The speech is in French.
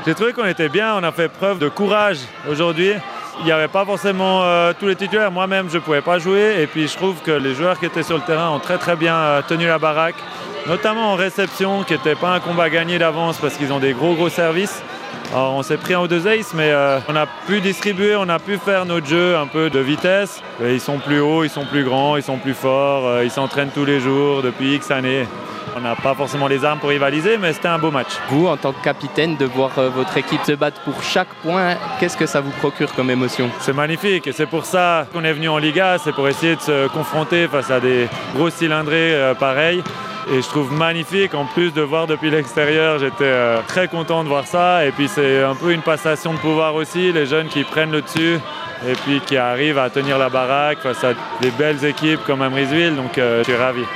J'ai trouvé qu'on était bien, on a fait preuve de courage aujourd'hui. Il n'y avait pas forcément tous les titulaires, moi-même je ne pouvais pas jouer et puis je trouve que les joueurs qui étaient sur le terrain ont très bien tenu la baraque, notamment en réception qui n'était pas un combat gagné d'avance parce qu'ils ont des gros services. Alors on s'est pris un ou deux aces mais on a pu distribuer, on a pu faire notre jeu un peu de vitesse. Et ils sont plus hauts, ils sont plus grands, ils sont plus forts, ils s'entraînent tous les jours depuis X années. On n'a pas forcément les armes pour rivaliser, mais c'était un beau match. Vous, en tant que capitaine, de voir votre équipe se battre pour chaque point, qu'est-ce que ça vous procure comme émotion? C'est magnifique et c'est pour ça qu'on est venu en Liga, c'est pour essayer de se confronter face à des gros cylindrés pareils. Et je trouve magnifique, en plus de voir depuis l'extérieur, j'étais très content de voir ça. Et puis c'est un peu une passation de pouvoir aussi, les jeunes qui prennent le dessus et puis qui arrivent à tenir la baraque face à des belles équipes comme Amriswil, donc je suis ravi.